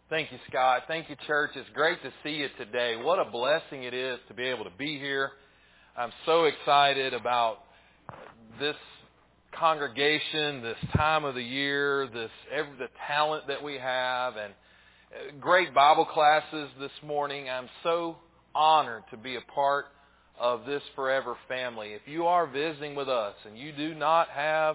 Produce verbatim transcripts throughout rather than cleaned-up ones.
Thank you, Scott. Thank you, church. It's great to see you today. What a blessing it is to be able to be here. I'm so excited about this congregation, this time of the year, this every, the talent that we have, and great Bible classes this morning. I'm so honored to be a part of this Forever family. If you are visiting with us and you do not have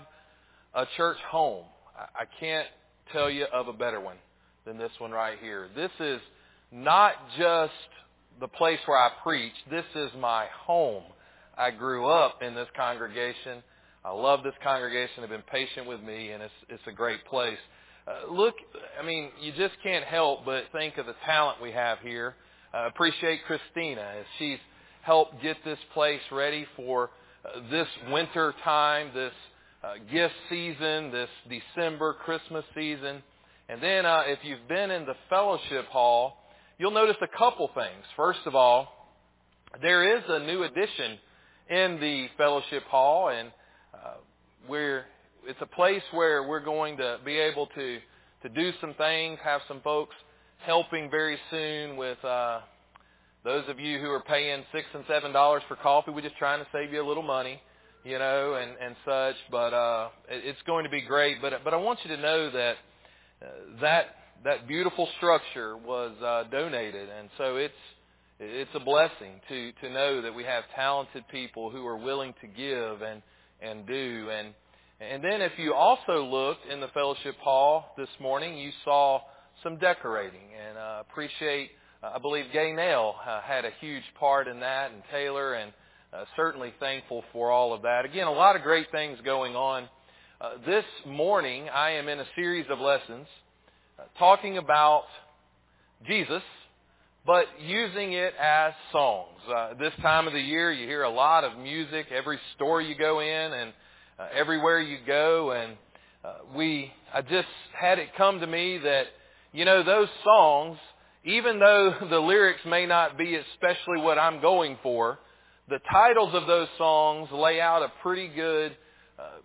a church home, I can't tell you of a better one than this one right here. This is not just the place where I preach. This is my home. I grew up in this congregation. I love this congregation. They've been patient with me, and it's it's a great place. Uh, look, I mean, you just can't help but think of the talent we have here. I uh, appreciate Christina as she's helped get this place ready for uh, this winter time, this uh, gift season, this December Christmas season. And then uh, if you've been in the fellowship hall, you'll notice a couple things. First of all, there is a new addition in the fellowship hall, and uh, we're it's a place where we're going to be able to, to do some things, have some folks helping very soon with uh, those of you who are paying six and seven dollars for coffee. We're just trying to save you a little money, you know, and, and such. But uh, it, it's going to be great. But but I want you to know that uh, that that beautiful structure was uh, donated, and so it's it's a blessing to to know that we have talented people who are willing to give and and do. And and then if you also looked in the fellowship hall this morning, you saw some decorating, and uh, appreciate. Uh, I believe Gay Nail uh, had a huge part in that, and Taylor, and uh, certainly thankful for all of that. Again, a lot of great things going on. Uh, this morning, I am in a series of lessons uh, talking about Jesus, but using it as songs. Uh, this time of the year, you hear a lot of music. Every store you go in, and uh, everywhere you go, and uh, we. I just had it come to me that you know those songs, even though the lyrics may not be especially what I'm going for, the titles of those songs lay out a pretty good uh,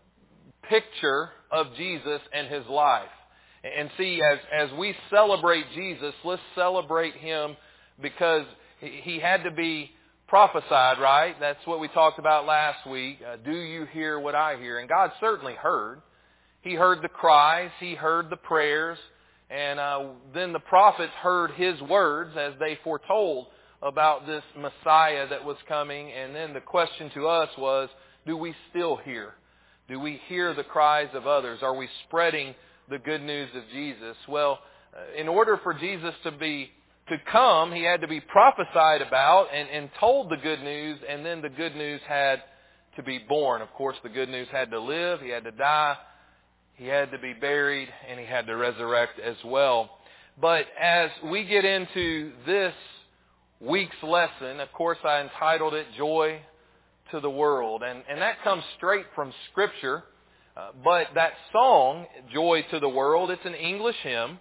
picture of Jesus and His life. And see, as as we celebrate Jesus, let's celebrate Him because He had to be prophesied, right? That's what we talked about last week. Uh, do you hear what I hear? And God certainly heard. He heard the cries. He heard the prayers. And uh, then the prophets heard His words as they foretold about this Messiah that was coming. And then the question to us was, do we still hear? Do we hear the cries of others? Are we spreading the good news of Jesus? Well, in order for Jesus to be to come, He had to be prophesied about and, and told the good news, and then the good news had to be born. Of course, the good news had to live. He had to die. He had to be buried, and He had to resurrect as well. But as we get into this week's lesson, of course, I entitled it Joy to the World. And, and that comes straight from Scripture. Uh, but that song, Joy to the World, it's an English hymn.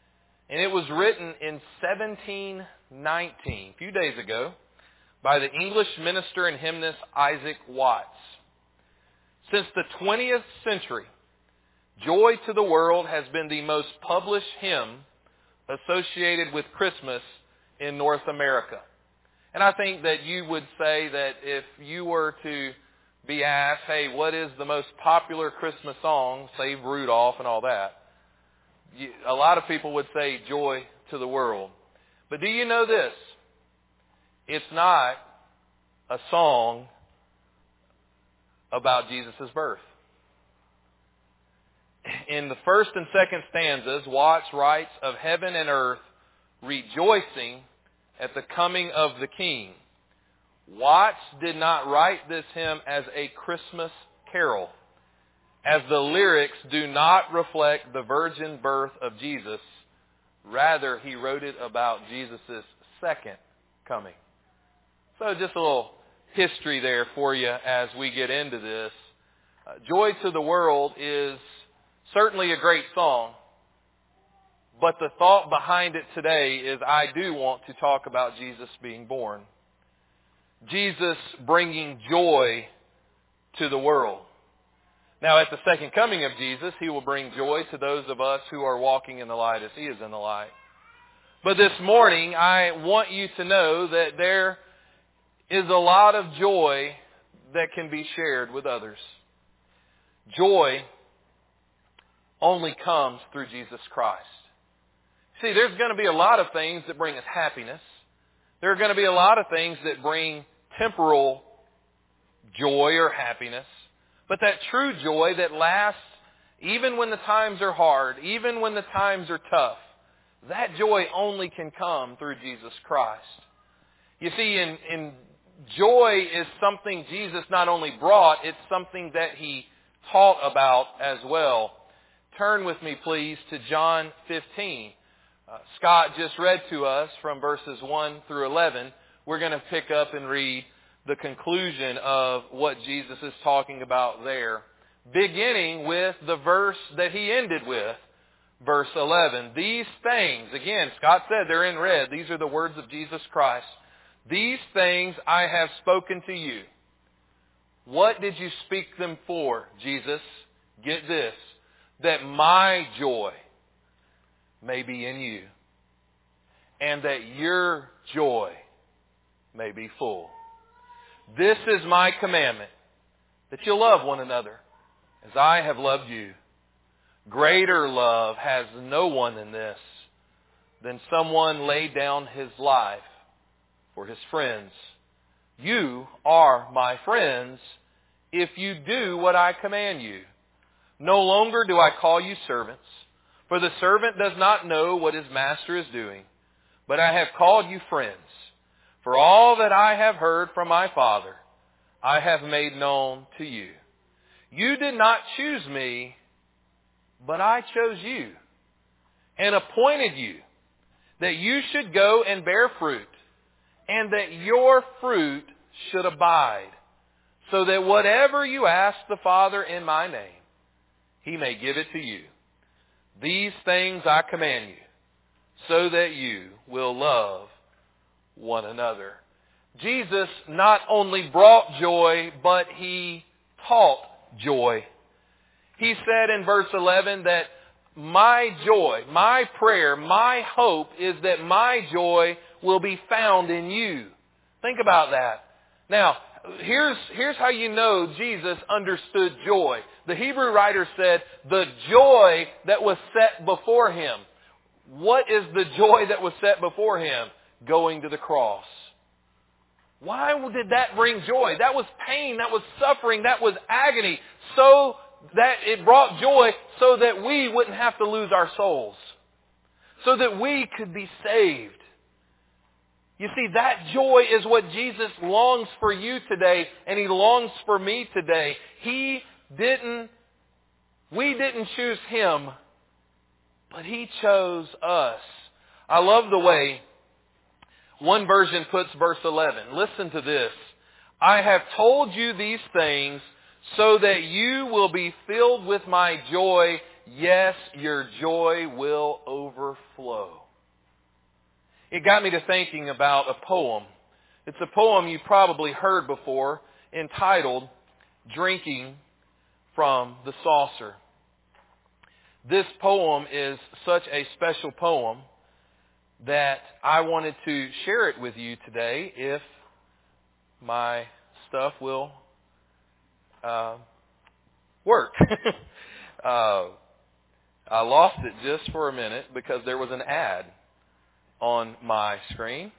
And it was written in seventeen nineteen, a few days ago, by the English minister and hymnist Isaac Watts. Since the twentieth century, Joy to the World has been the most published hymn associated with Christmas in North America. And I think that you would say that if you were to be asked, hey, what is the most popular Christmas song, save Rudolph and all that, you, a lot of people would say Joy to the World. But do you know this? It's not a song about Jesus' birth. In the first and second stanzas, Watts writes of heaven and earth rejoicing at the coming of the King. Watts did not write this hymn as a Christmas carol, as the lyrics do not reflect the virgin birth of Jesus. Rather, he wrote it about Jesus' second coming. So just a little history there for you as we get into this. Uh, Joy to the World is certainly a great song, but the thought behind it today is I do want to talk about Jesus being born. Jesus bringing joy to the world. Now, at the second coming of Jesus, He will bring joy to those of us who are walking in the light as He is in the light. But this morning, I want you to know that there is a lot of joy that can be shared with others. Joy only comes through Jesus Christ. See, there's going to be a lot of things that bring us happiness. There are going to be a lot of things that bring temporal joy or happiness. But that true joy that lasts even when the times are hard, even when the times are tough, that joy only can come through Jesus Christ. You see, in, in joy is something Jesus not only brought, it's something that He taught about as well. Turn with me, please, to John fifteen. Uh, Scott just read to us from verses one through eleven. We're going to pick up and read the conclusion of what Jesus is talking about there, beginning with the verse that He ended with, verse eleven. These things, again, Scott said they're in red. These are the words of Jesus Christ. These things I have spoken to you. What did you speak them for, Jesus? Get this, that my joy may be in you, and that your joy may be full. This is my commandment, that you love one another as I have loved you. Greater love has no one than this, than someone lay down his life for his friends. You are my friends if you do what I command you. No longer do I call you servants, for the servant does not know what his master is doing, but I have called you friends. For all that I have heard from my Father, I have made known to you. You did not choose me, but I chose you and appointed you that you should go and bear fruit, and that your fruit should abide, so that whatever you ask the Father in my name, He may give it to you. These things I command you, so that you will love one another. Jesus not only brought joy, but He taught joy. He said in verse eleven that my joy, my prayer, my hope is that my joy will be found in you. Think about that. Now, here's, here's how you know Jesus understood joy. The Hebrew writer said, the joy that was set before Him. What is the joy that was set before Him? Going to the cross. Why did that bring joy? That was pain, that was suffering, that was agony. So that it brought joy so that we wouldn't have to lose our souls. So that we could be saved. You see, that joy is what Jesus longs for you today, and He longs for me today. He didn't, we didn't choose Him, but He chose us. I love the way one version puts verse eleven. Listen to this. I have told you these things so that you will be filled with my joy. Yes, your joy will overflow. It got me to thinking about a poem. It's a poem you probably heard before, entitled Drinking from the Saucer. This poem is such a special poem that I wanted to share it with you today, if my stuff will uh, work. uh, I lost it just for a minute because there was an ad on my screen.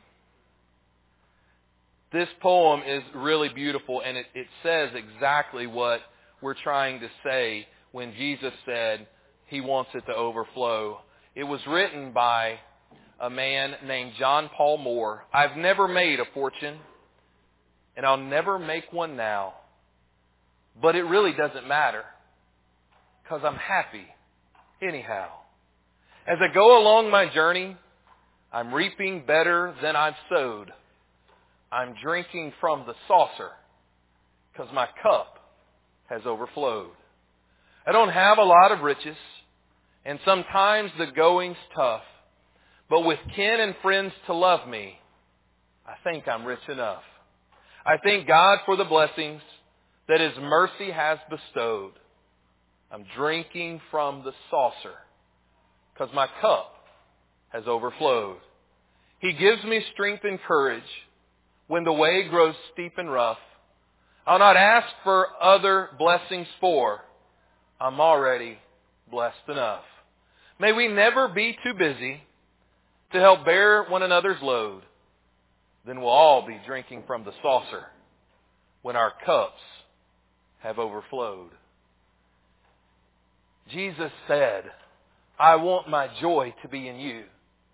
This poem is really beautiful, and it, it says exactly what we're trying to say when Jesus said He wants it to overflow. It was written by a man named John Paul Moore. I've never made a fortune, and I'll never make one now. But it really doesn't matter, because I'm happy anyhow. As I go along my journey, I'm reaping better than I've sowed. I'm drinking from the saucer, because my cup has overflowed. I don't have a lot of riches, and sometimes the going's tough. But with kin and friends to love me, I think I'm rich enough. I thank God for the blessings that His mercy has bestowed. I'm drinking from the saucer because my cup has overflowed. He gives me strength and courage when the way grows steep and rough. I'll not ask for other blessings, for I'm already blessed enough. May we never be too busy to help bear one another's load. Then we'll all be drinking from the saucer when our cups have overflowed. Jesus said, I want my joy to be in you,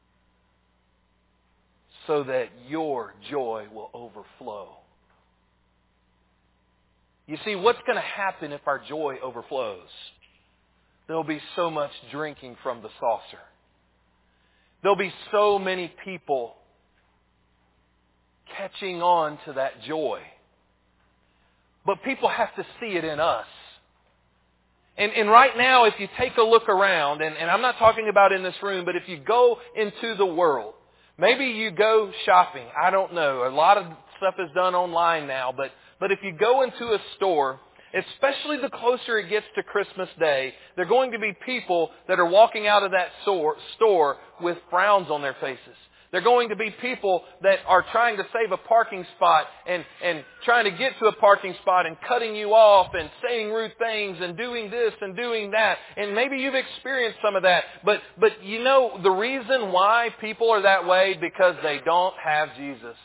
so that your joy will overflow. You see, what's going to happen if our joy overflows? There'll be so much drinking from the saucer. There'll be so many people catching on to that joy. But people have to see it in us. And, and right now, if you take a look around, and, and I'm not talking about in this room, but if you go into the world, maybe you go shopping. I don't know. A lot of stuff is done online now. But, but if you go into a store, especially the closer it gets to Christmas Day, there are going to be people that are walking out of that store, store with frowns on their faces. There are going to be people that are trying to save a parking spot and, and trying to get to a parking spot and cutting you off and saying rude things and doing this and doing that. And maybe you've experienced some of that. But, but you know, the reason why people are that way, because they don't have Jesus.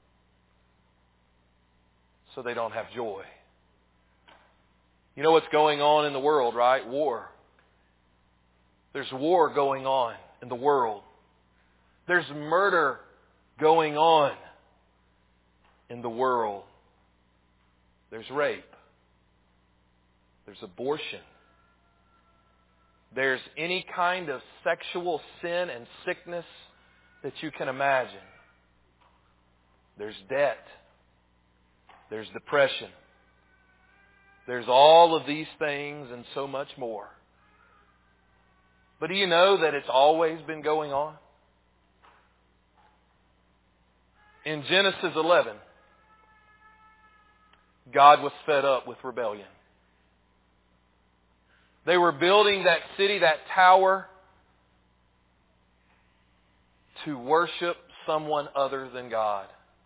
So they don't have joy. You know what's going on in the world, right? War. There's war going on in the world. There's murder going on in the world. There's rape. There's abortion. There's any kind of sexual sin and sickness that you can imagine. There's debt. There's depression. There's all of these things and so much more. But do you know that it's always been going on? In Genesis eleven, God was fed up with rebellion. They were building that city, that tower, to worship someone other than God.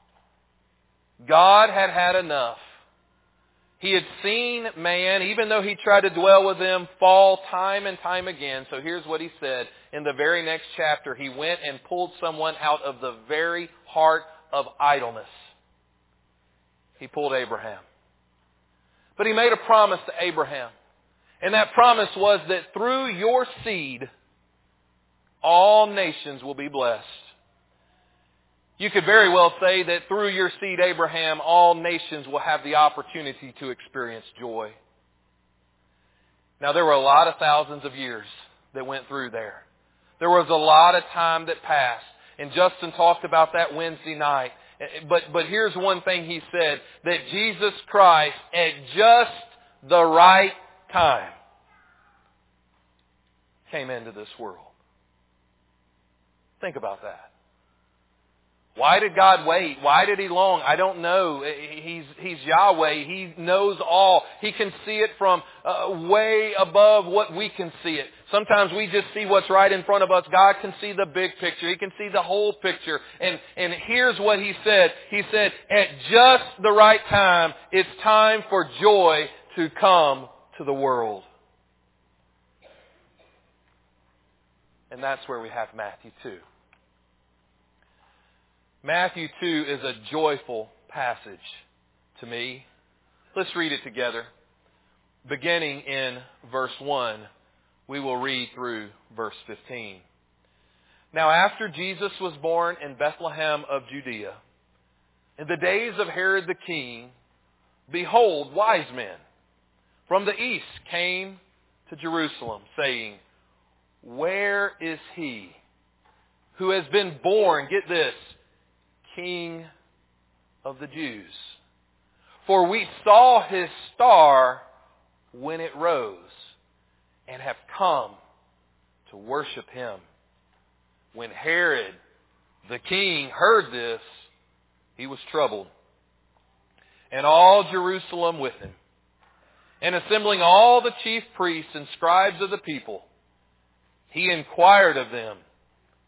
God had had enough. He had seen man, even though he tried to dwell with them, fall time and time again. So here's what he said. In the very next chapter, he went and pulled someone out of the very heart of idleness. He pulled Abraham. But he made a promise to Abraham. And that promise was that through your seed, all nations will be blessed. You could very well say that through your seed, Abraham, all nations will have the opportunity to experience joy. Now, there were a lot of thousands of years that went through there. There was a lot of time that passed. And Justin talked about that Wednesday night. But, but here's one thing he said, that Jesus Christ, at just the right time, came into this world. Think about that. Why did God wait? Why did He long? I don't know. He's, he's Yahweh. He knows all. He can see it from uh, way above what we can see it. Sometimes we just see what's right in front of us. God can see the big picture. He can see the whole picture. And, and here's what He said. He said, at just the right time, it's time for joy to come to the world. And that's where we have Matthew two. Matthew two is a joyful passage to me. Let's read it together. Beginning in verse one, we will read through verse fifteen. Now after Jesus was born in Bethlehem of Judea, in the days of Herod the king, behold, wise men from the east came to Jerusalem, saying, where is he who has been born, get this, King of the Jews? For we saw his star when it rose, and have come to worship him. When Herod the king heard this, he was troubled, and all Jerusalem with him. And assembling all the chief priests and scribes of the people, he inquired of them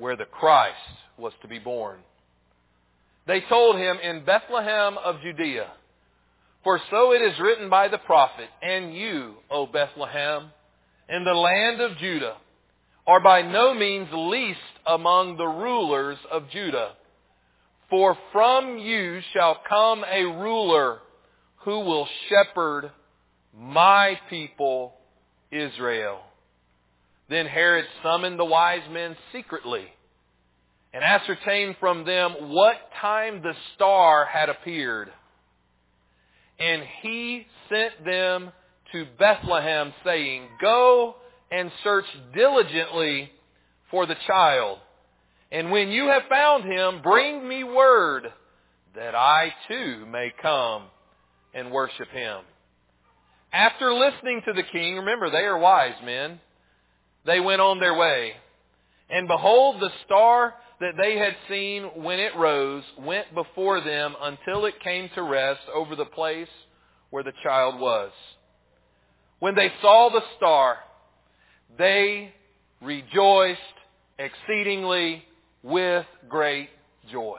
where the Christ was to be born. They told him, in Bethlehem of Judea, for so it is written by the prophet, and you, O Bethlehem, in the land of Judah, are by no means least among the rulers of Judah. For from you shall come a ruler who will shepherd my people Israel. Then Herod summoned the wise men secretly and ascertained from them what time the star had appeared. And he sent them to Bethlehem, saying, Go and search diligently for the child. And when you have found him, bring me word that I too may come and worship him. After listening to the king, remember they are wise men, they went on their way. And behold, the star that they had seen when it rose went before them until it came to rest over the place where the child was. When they saw the star, they rejoiced exceedingly with great joy.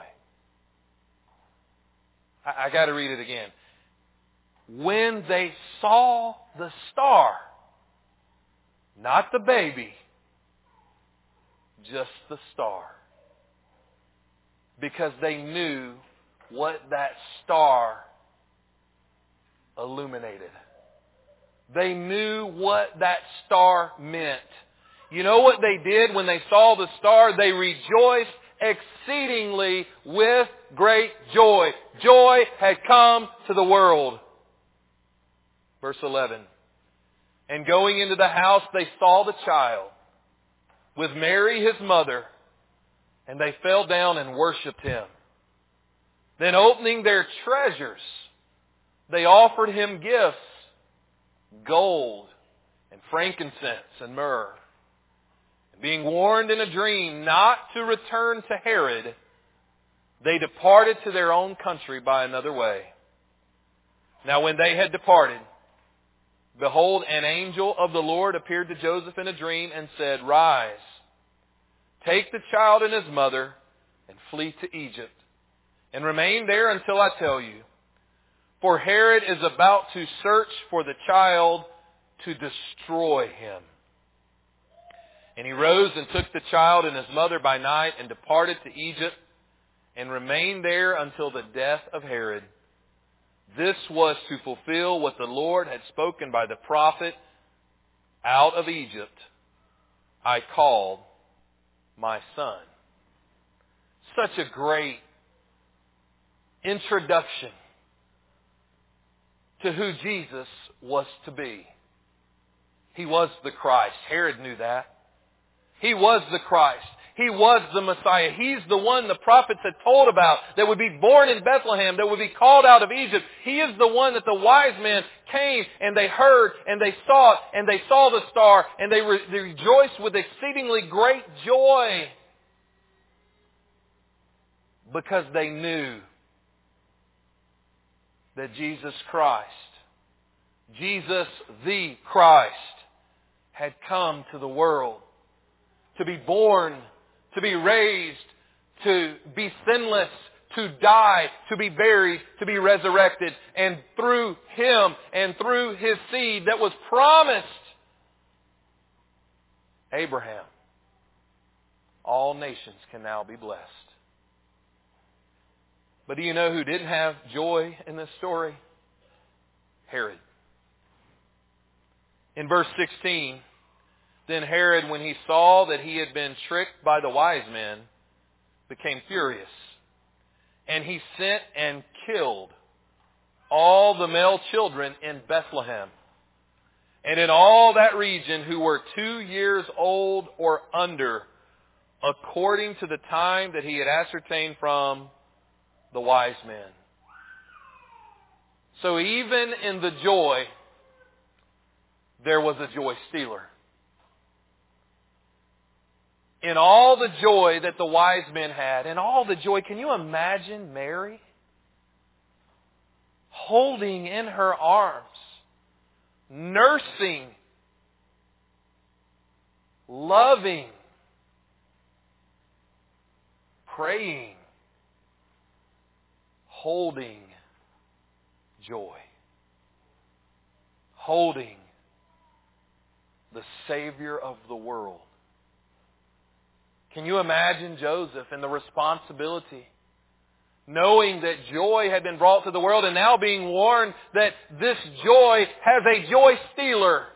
I, I got to read it again. When they saw the star, not the baby, just the star. Because they knew what that star illuminated. They knew what that star meant. You know what they did when they saw the star? They rejoiced exceedingly with great joy. Joy had come to the world. Verse eleven. And going into the house, they saw the child with Mary his mother, and they fell down and worshipped him. Then opening their treasures, they offered him gifts, gold and frankincense and myrrh. And being warned in a dream not to return to Herod, they departed to their own country by another way. Now when they had departed, behold, an angel of the Lord appeared to Joseph in a dream and said, Rise, take the child and his mother, and flee to Egypt, and remain there until I tell you. For Herod is about to search for the child to destroy him. And he rose and took the child and his mother by night and departed to Egypt, and remained there until the death of Herod. This was to fulfill what the Lord had spoken by the prophet, Out of Egypt I called my son. Such a great introduction to who Jesus was to be. He was the Christ. Herod knew that. He was the Christ. He was the Messiah. He's the one the prophets had told about that would be born in Bethlehem, that would be called out of Egypt. He is the one that the wise men came and they heard and they saw it and they saw the star and they, re- they rejoiced with exceedingly great joy because they knew that Jesus Christ, Jesus the Christ, had come to the world to be born, to be raised, to be sinless, to die, to be buried, to be resurrected. And through Him and through His seed that was promised Abraham, all nations can now be blessed. But do you know who didn't have joy in this story? Herod. In verse sixteen, then Herod, when he saw that he had been tricked by the wise men, became furious. And he sent and killed all the male children in Bethlehem and in all that region who were two years old or under, according to the time that he had ascertained from the wise men. So even in the joy, there was a joy stealer. In all the joy that the wise men had, in all the joy, can you imagine Mary holding in her arms, nursing, loving praying, holding joy. Holding the Savior of the world. Can you imagine Joseph and the responsibility, knowing that joy had been brought to the world and now being warned that this joy has a joy stealer?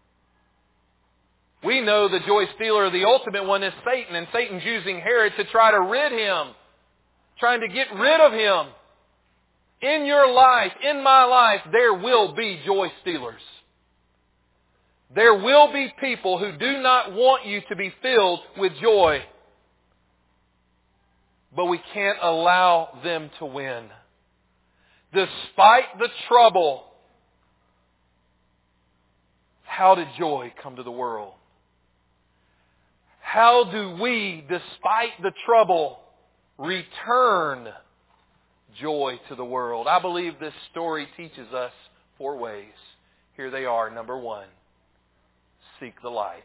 We know the joy stealer, the ultimate one, is Satan, and Satan's using Herod to try to rid him, trying to get rid of him. In your life, in my life, there will be joy stealers. There will be people who do not want you to be filled with joy. But we can't allow them to win. Despite the trouble, how did joy come to the world? How do we, despite the trouble, return joy to the world? I believe this story teaches us four ways. Here they are. Number one, seek the light.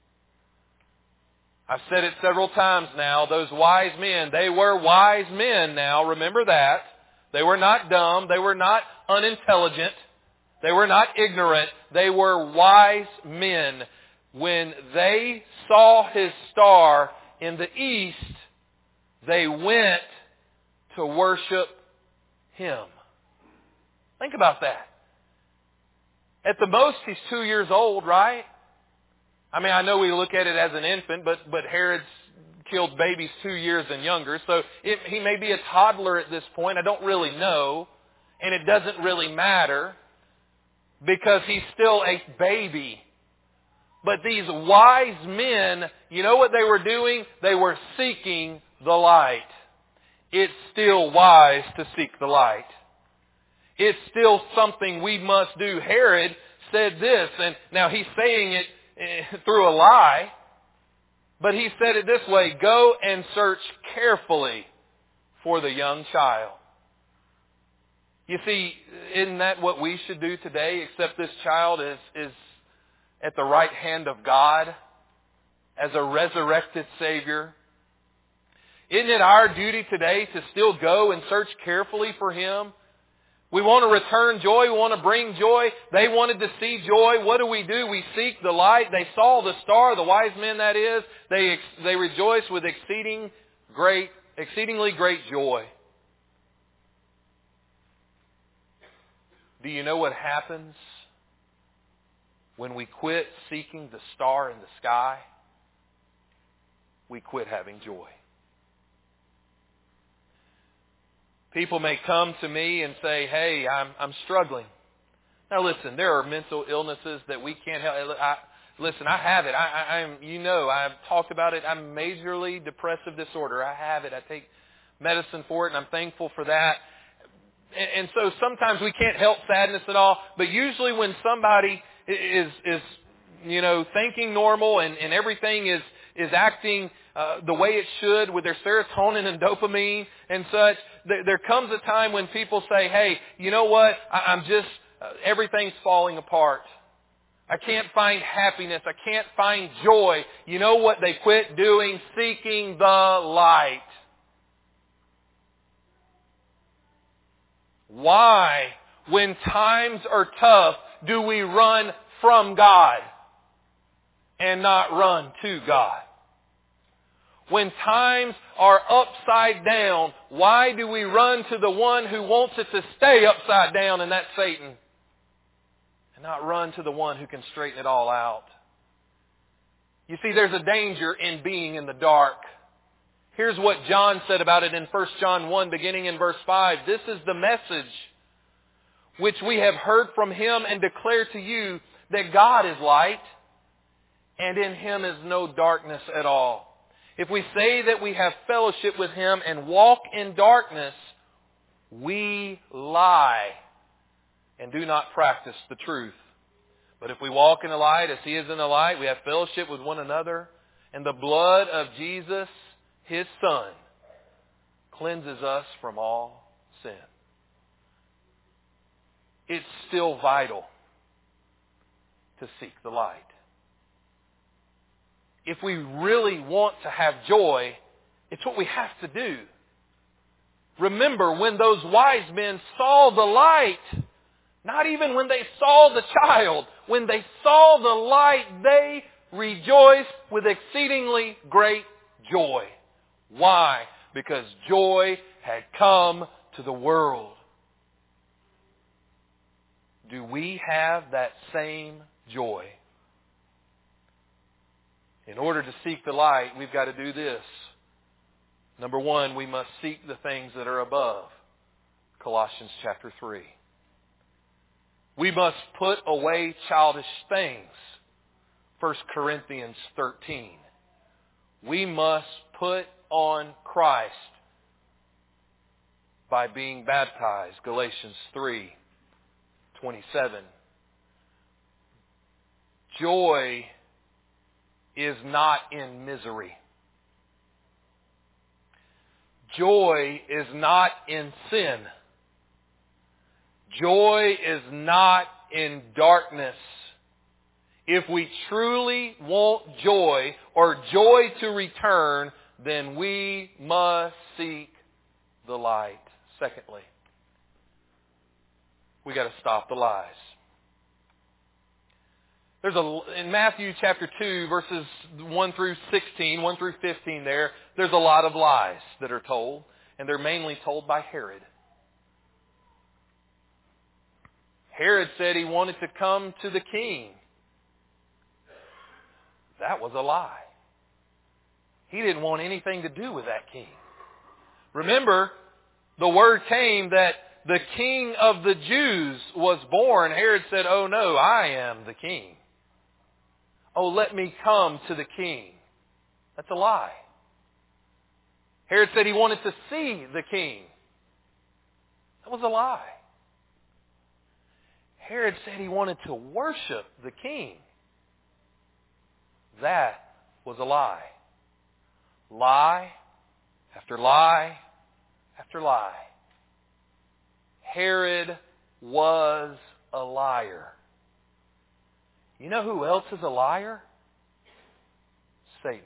I've said it several times now. Those wise men, they were wise men now. Remember that. They were not dumb. They were not unintelligent. They were not ignorant. They were wise men. When they saw His star in the east, they went to worship Him. Think about that. At the most, he's two years old, right? I mean, I know we look at it as an infant, but, but Herod's killed babies two years and younger, so it, he may be a toddler at this point. I don't really know, and it doesn't really matter because he's still a baby. But these wise men, you know what they were doing? They were seeking the light. It's still wise to seek the light. It's still something we must do. Herod said this, and now he's saying it through a lie, but he said it this way: go and search carefully for the young child. You see, isn't that what we should do today, except this child is, is at the right hand of God as a resurrected Savior? Isn't it our duty today to still go and search carefully for Him? We want to return joy. We want to bring joy. They wanted to see joy. What do we do? We seek the light. They saw the star, the wise men that is. They, they rejoice with exceeding great, exceedingly great joy. Do you know what happens when we quit seeking the star in the sky? We quit having joy. People may come to me and say, hey, I'm, I'm struggling. Now listen, there are mental illnesses that we can't help. I, listen, I have it. I, I, I'm, you know, I've talked about it. I'm majorly depressive disorder. I have it. I take medicine for it, and I'm thankful for that. And, and so sometimes we can't help sadness at all. But usually when somebody is, is you know, thinking normal and, and everything is, is acting uh, the way it should with their serotonin and dopamine and such, there, there comes a time when people say, hey, you know what, I, I'm just, uh, everything's falling apart. I can't find happiness. I can't find joy. You know what they quit doing? Seeking the light. Why, when times are tough, do we run from God and not run to God? When times are upside down, why do we run to the one who wants it to stay upside down, and that's Satan, and not run to the one who can straighten it all out? You see, there's a danger in being in the dark. Here's what John said about it in First John one, beginning in verse five. This is the message which we have heard from Him and declare to you, that God is light, and in Him is no darkness at all. If we say that we have fellowship with Him and walk in darkness, we lie and do not practice the truth. But if we walk in the light as He is in the light, we have fellowship with one another, and the blood of Jesus, His Son, cleanses us from all sin. It's still vital to seek the light. If we really want to have joy, It's what we have to do. Remember, when those wise men saw the light, not even when they saw the child, when they saw the light, they rejoiced with exceedingly great joy. Why? Because joy had come to the world. Do we have that same joy? In order to seek the light, we've got to do this. Number one, we must seek the things that are above. Colossians chapter three. We must put away childish things. First Corinthians thirteen. We must put on Christ by being baptized. Galatians three twenty-seven. Joy is not in misery. Joy is not in sin. Joy is not in darkness. If we truly want joy or joy to return, then we must seek the light. Secondly, we got to stop the lies. There's a, in Matthew chapter two, verses one through sixteen, one through fifteen there, there's a lot of lies that are told, and they're mainly told by Herod. Herod said he wanted to come to the king. That was a lie. He didn't want anything to do with that king. Remember, the word came that the king of the Jews was born. Herod said, "Oh no, I am the king. Oh, let me come to the king." That's a lie. Herod said he wanted to see the king. That was a lie. Herod said he wanted to worship the king. That was a lie. Lie after lie after lie. Herod was a liar. You know who else is a liar? Satan.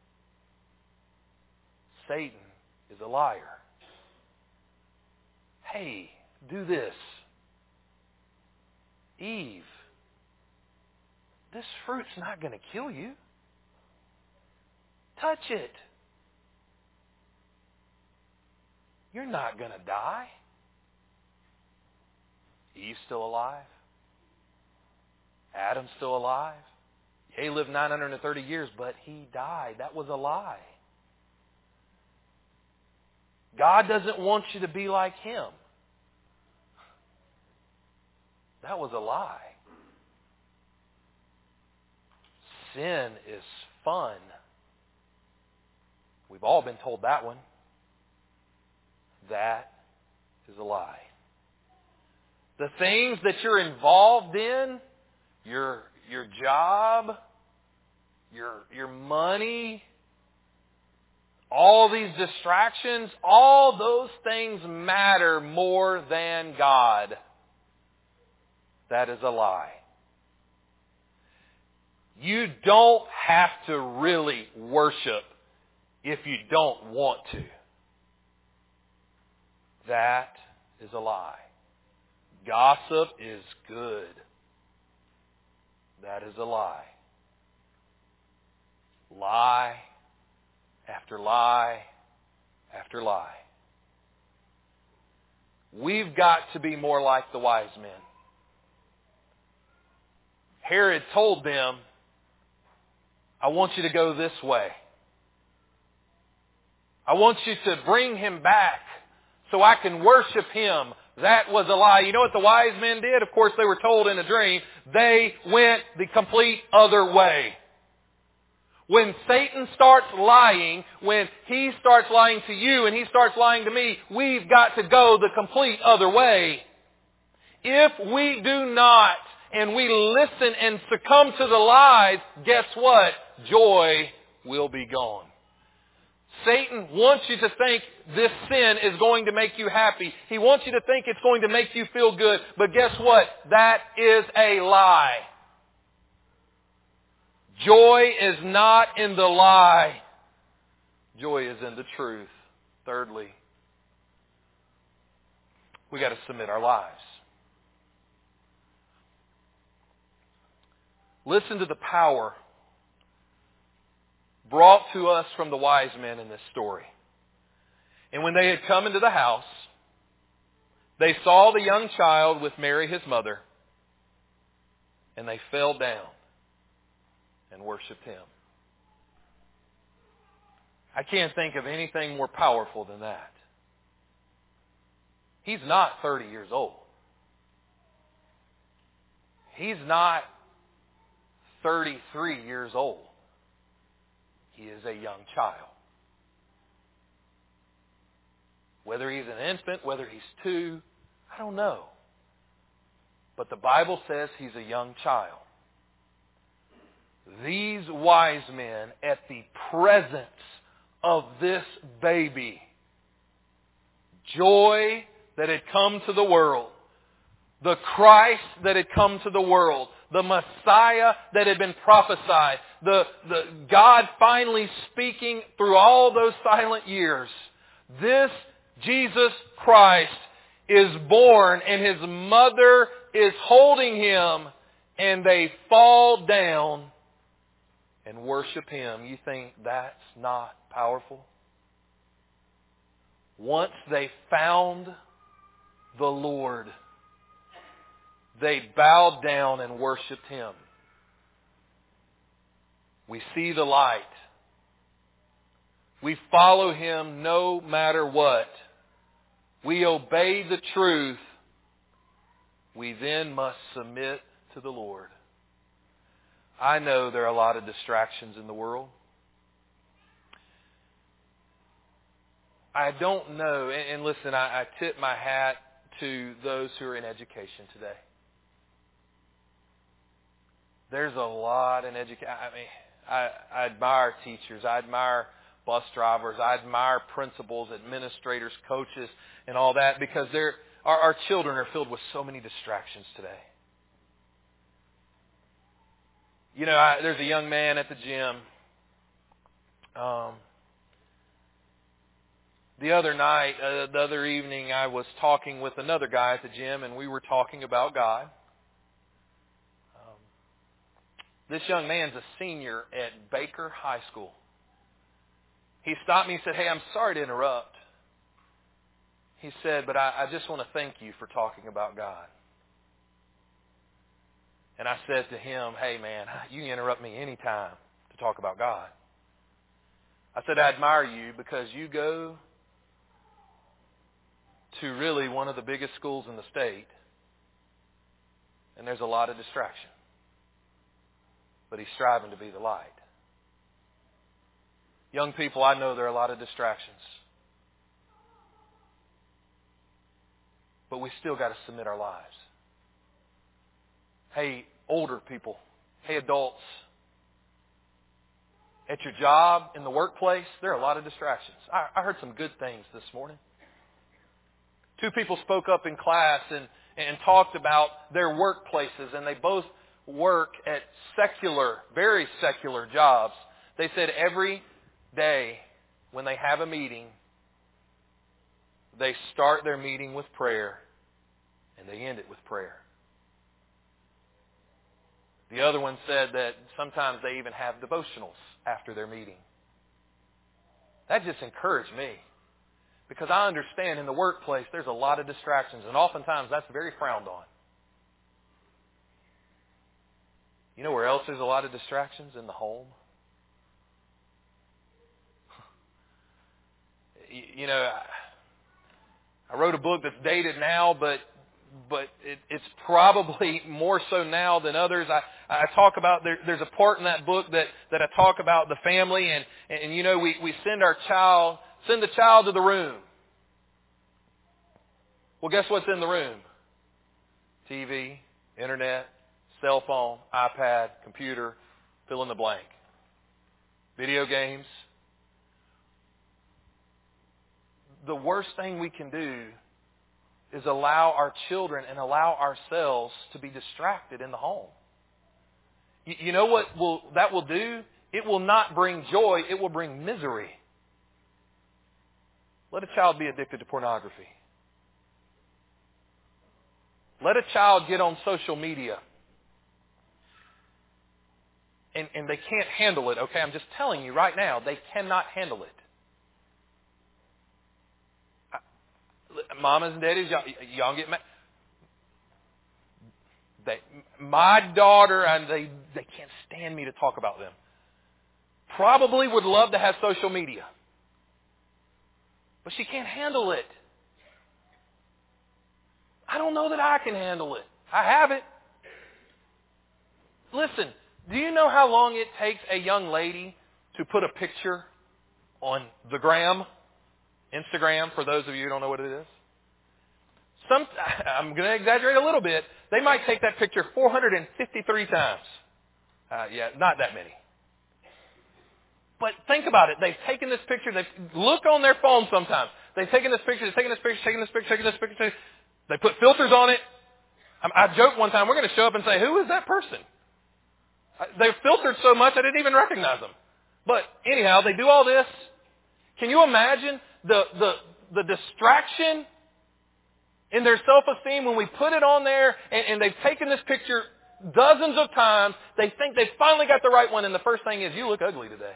Satan is a liar. Hey, do this. Eve, this fruit's not going to kill you. Touch it. You're not going to die. Eve's still alive. Adam's still alive. He lived nine hundred thirty years, but he died. That was a lie. God doesn't want you to be like him. That was a lie. Sin is fun. We've all been told that one. That is a lie. The things that you're involved in, your your job, your your money, all these distractions, all those things matter more than God. That is a lie. You don't have to really worship if you don't want to. That is a lie. Gossip is good. That is a lie. Lie after lie after lie. We've got to be more like the wise men. Herod told them, "I want you to go this way. I want you to bring him back so I can worship him." That was a lie. You know what the wise men did? Of course, they were told in a dream. They went the complete other way. When Satan starts lying, when he starts lying to you and he starts lying to me, we've got to go the complete other way. If we do not, and we listen and succumb to the lies, guess what? Joy will be gone. Satan wants you to think this sin is going to make you happy. He wants you to think it's going to make you feel good. But guess what? That is a lie. Joy is not in the lie. Joy is in the truth. Thirdly, we got to submit our lives. Listen to the power brought to us from the wise men in this story. And when they had come into the house, they saw the young child with Mary his mother, and they fell down and worshipped Him. I can't think of anything more powerful than that. He's not thirty years old. He's not thirty-three years old. He is a young child. Whether he's an infant, whether he's two, I don't know. But the Bible says he's a young child. These wise men, at the presence of this baby, joy that had come to the world, the Christ that had come to the world, the Messiah that had been prophesied, the, the God finally speaking through all those silent years. This Jesus Christ is born, and His mother is holding Him, and they fall down and worship Him. You think that's not powerful? Once they found the Lord, they bowed down and worshiped Him. We see the light. We follow Him no matter what. We obey the truth. We then must submit to the Lord. I know there are a lot of distractions in the world. I don't know, and, and listen, I, I tip my hat to those who are in education today. There's a lot in education. I mean, I, I admire teachers. I admire bus drivers. I admire principals, administrators, coaches, and all that, because they're, our, our children are filled with so many distractions today. You know, I, there's a young man at the gym. Um, the other night, uh, the other evening, I was talking with another guy at the gym, and we were talking about God. Um, this young man's a senior at Baker High School. He stopped me and said, "Hey, I'm sorry to interrupt." He said, "But I, I just want to thank you for talking about God." And I said to him, "Hey, man, you can interrupt me anytime to talk about God." I said, "I admire you because you go to really one of the biggest schools in the state, and there's a lot of distraction. But he's striving to be the light." Young people, I know there are a lot of distractions. But we still got to submit our lives. Hey, older people. Hey, adults. At your job, in the workplace, there are a lot of distractions. I, I heard some good things this morning. Two people spoke up in class and, and talked about their workplaces, and they both work at secular, very secular jobs. They said every day when they have a meeting, they start their meeting with prayer and they end it with prayer. The other one said that sometimes they even have devotionals after their meeting. That just encouraged me, because I understand in the workplace there's a lot of distractions, and oftentimes that's very frowned on. You know where else there's a lot of distractions? In the home. You know, I wrote a book that's dated now, but but it, it's probably more so now than others. I, I talk about, there, there's a part in that book that, that I talk about the family, and, and you know, we, we send our child, send the child to the room. Well, guess what's in the room? T V, internet, cell phone, iPad, computer, fill in the blank. Video games. The worst thing we can do is allow our children and allow ourselves to be distracted in the home. You, you know what will that will do? It will not bring joy. It will bring misery. Let a child be addicted to pornography. Let a child get on social media. And, and they can't handle it, okay? I'm just telling you right now, they cannot handle it. I, mamas and daddies, y'all, y'all get mad. They, my daughter, and they, they can't stand me to talk about them. Probably would love to have social media. But she can't handle it. I don't know that I can handle it. I have it. Listen, do you know how long it takes a young lady to put a picture on the gram? Instagram, for those of you who don't know what it is. Some, I'm going to exaggerate a little bit. They might take that picture four hundred fifty-three times. Uh, yeah, not that many. But think about it. They've taken this picture. They look on their phone sometimes. They've taken this picture. They've taken this picture. Taken this picture. Taken this picture. They put filters on it. I, I joked one time, we're going to show up and say, who is that person? They're filtered so much I didn't even recognize them. But anyhow, they do all this. Can you imagine the the, the distraction in their self-esteem when we put it on there and, and they've taken this picture dozens of times. They think they've finally got the right one, and the first thing is, you look ugly today.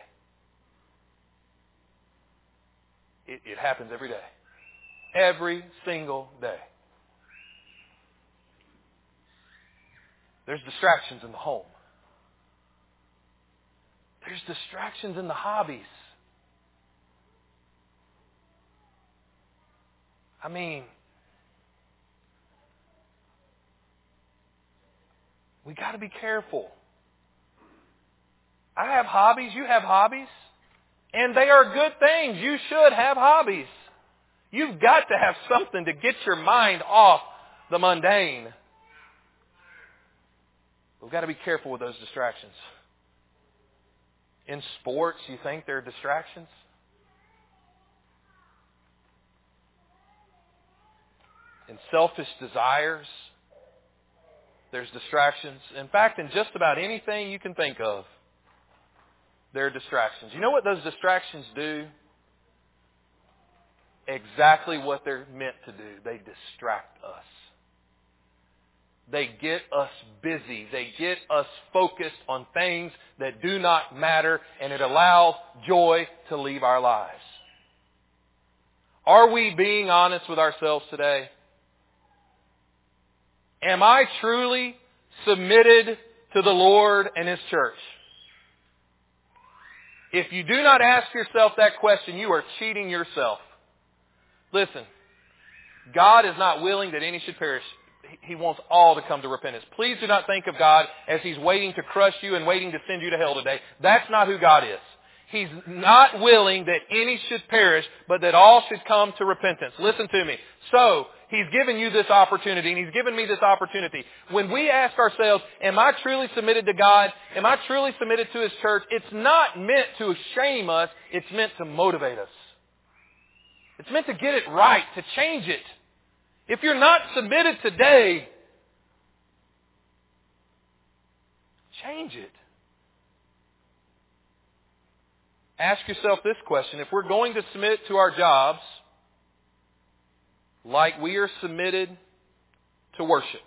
It, it happens every day. Every single day. There's distractions in the home. There's distractions in the hobbies. I mean, we got to be careful. I have hobbies. You have hobbies. And they are good things. You should have hobbies. You've got to have something to get your mind off the mundane. We've got to be careful with those distractions. In sports, you think there are distractions? In selfish desires, there's distractions. In fact, in just about anything you can think of, there are distractions. You know what those distractions do? Exactly what they're meant to do. They distract us. They get us busy. They get us focused on things that do not matter, and it allows joy to leave our lives. Are we being honest with ourselves today? Am I truly submitted to the Lord and His church? If you do not ask yourself that question, you are cheating yourself. Listen, God is not willing that any should perish. He wants all to come to repentance. Please do not think of God as He's waiting to crush you and waiting to send you to hell today. That's not who God is. He's not willing that any should perish, but that all should come to repentance. Listen to me. So, He's given you this opportunity, and He's given me this opportunity. When we ask ourselves, am I truly submitted to God? Am I truly submitted to His church? It's not meant to shame us. It's meant to motivate us. It's meant to get it right, to change it. If you're not submitted today, change it. Ask yourself this question. If we're going to submit to our jobs like we are submitted to worship,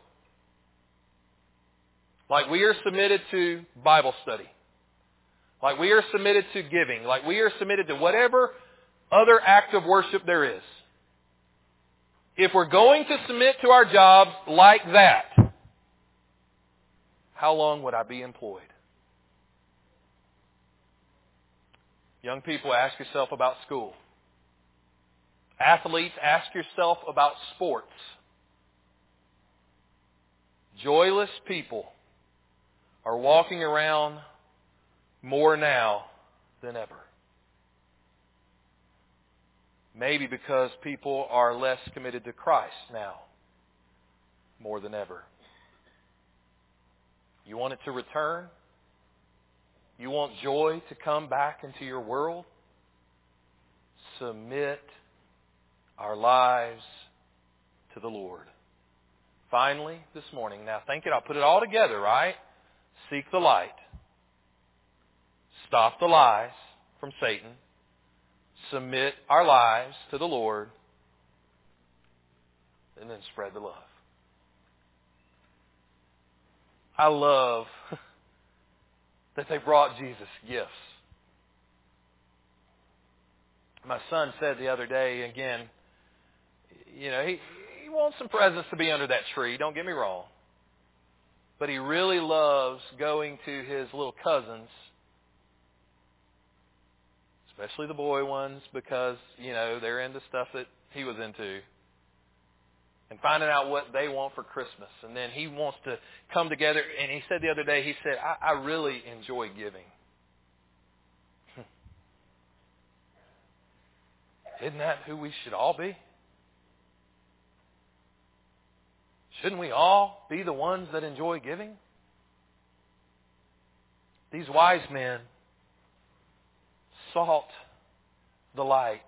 like we are submitted to Bible study, like we are submitted to giving, like we are submitted to whatever other act of worship there is, if we're going to submit to our jobs like that, how long would I be employed? Young people, ask yourself about school. Athletes, ask yourself about sports. Joyless people are walking around more now than ever. Maybe because people are less committed to Christ now, more than ever. You want it to return? You want joy to come back into your world? Submit our lives to the Lord. Finally, this morning, now think it, I'll put it all together, right? Seek the light. Stop the lies from Satan. submit our lives to the Lord, and then spread the love. I love that they brought Jesus gifts. My son said the other day, again, you know, he, he wants some presents to be under that tree, don't get me wrong. But he really loves going to his little cousins, especially the boy ones, because, you know, they're into stuff that he was into, and finding out what they want for Christmas. And then he wants to come together. And he said the other day, he said, I, I really enjoy giving. Isn't that who we should all be? Shouldn't we all be the ones that enjoy giving? These wise men sought the light.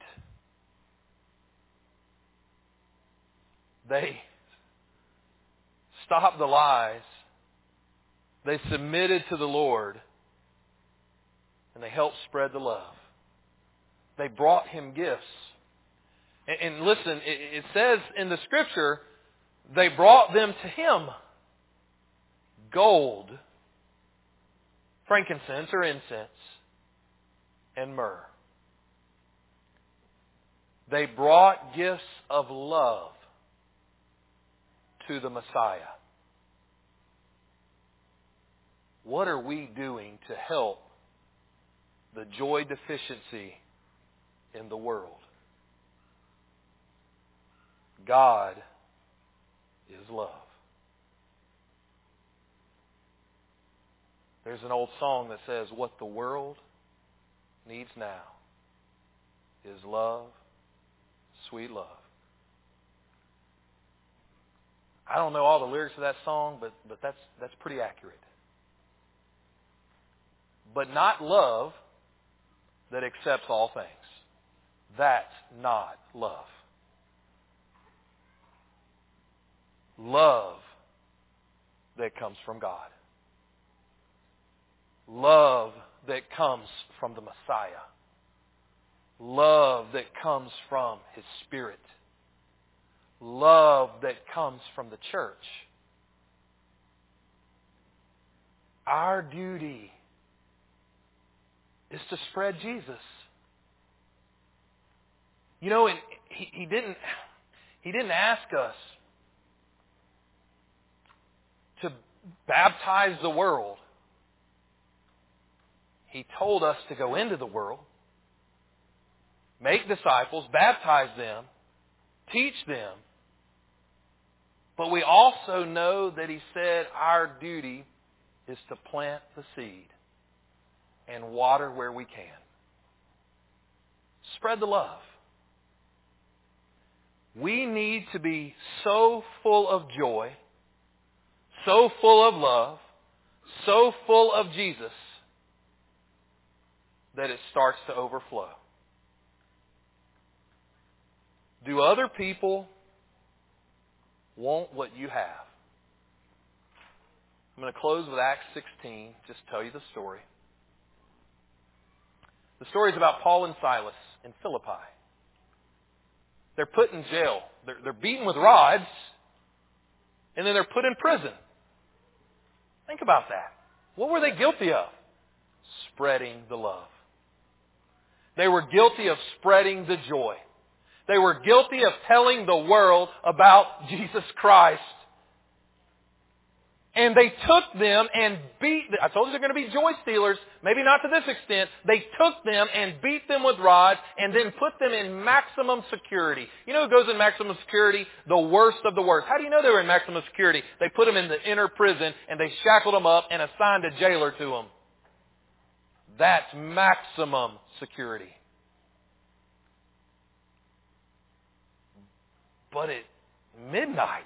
They stopped the lies. They submitted to the Lord. And they helped spread the love. They brought Him gifts. And, and listen, it, it says in the Scripture, they brought them to Him. Gold, frankincense or incense, and myrrh. They brought gifts of love to the Messiah. What are we doing to help the joy deficiency in the world? God is love. There's an old song that says, what the world needs now is love, sweet love. I don't know all the lyrics of that song, but, but that's, that's pretty accurate. But not love that accepts all things. That's not love. Love that comes from God. Love that comes from the Messiah. Love that comes from His Spirit. Love that comes from the church. Our duty is to spread Jesus. You know, and he, he didn't he didn't ask us to baptize the world. He told us to go into the world, make disciples, baptize them, teach them. But we also know that He said our duty is to plant the seed and water where we can. Spread the love. We need to be so full of joy, so full of love, so full of Jesus that it starts to overflow. Do other people want what you have? I'm going to close with Acts sixteen, just tell you the story. The story is about Paul and Silas in Philippi. They're put in jail. They're, they're beaten with rods, and then they're put in prison. Think about that. What were they guilty of? Spreading the love. They were guilty of spreading the joy. They were guilty of telling the world about Jesus Christ. And they took them and beat them. I told you they're going to be joy stealers. Maybe not to this extent. They took them and beat them with rods and then put them in maximum security. You know who goes in maximum security? The worst of the worst. How do you know they were in maximum security? They put them in the inner prison and they shackled them up and assigned a jailer to them. That's maximum security. But at midnight,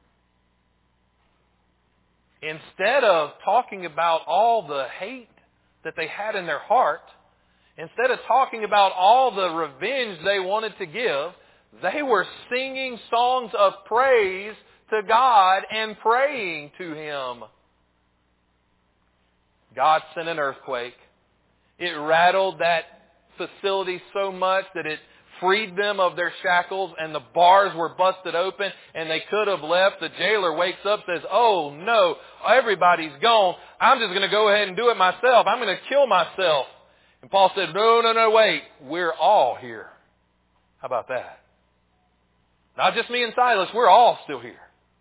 instead of talking about all the hate that they had in their heart, instead of talking about all the revenge they wanted to give, they were singing songs of praise to God and praying to Him. God sent an earthquake. It rattled that facility so much that it freed them of their shackles, and the bars were busted open, and they could have left. The jailer wakes up, says, oh no, everybody's gone. I'm just going to go ahead and do it myself. I'm going to kill myself. And Paul said, no, no, no, wait. We're all here. How about that? Not just me and Silas. We're all still here.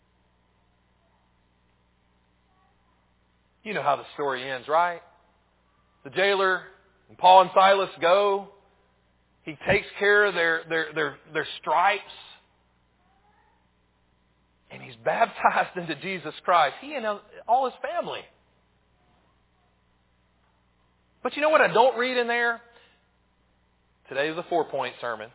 You know how the story ends, right? The jailer and Paul and Silas go. He takes care of their, their, their, their stripes. And he's baptized into Jesus Christ. He and all his family. But you know what I don't read in there? Today is a four-point sermon.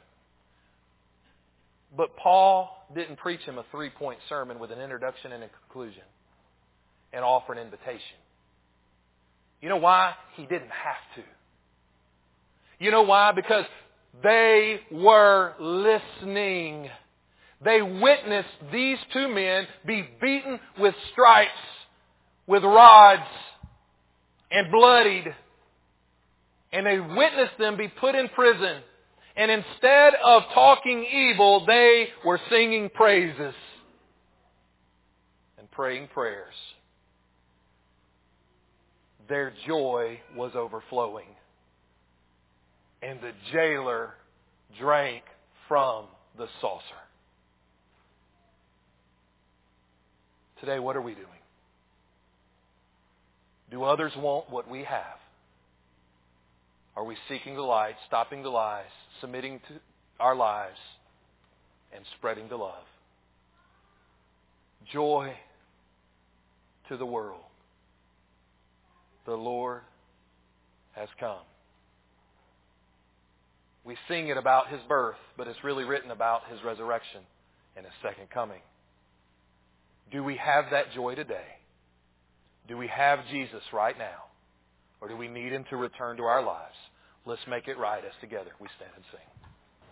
But Paul didn't preach him a three-point sermon with an introduction and a conclusion and offer an invitation. You know why? He didn't have to. You know why? Because they were listening. They witnessed these two men be beaten with stripes, with rods, and bloodied. And they witnessed them be put in prison. And instead of talking evil, they were singing praises and praying prayers. Their joy was overflowing. And the jailer drank from the saucer. Today, what are we doing? Do others want what we have? Are we seeking the light, stopping the lies, submitting to our lives, and spreading the love? Joy to the world. The Lord has come. We sing it about His birth, but it's really written about His resurrection and His second coming. Do we have that joy today? Do we have Jesus right now? Or do we need Him to return to our lives? Let's make it right as together we stand and sing.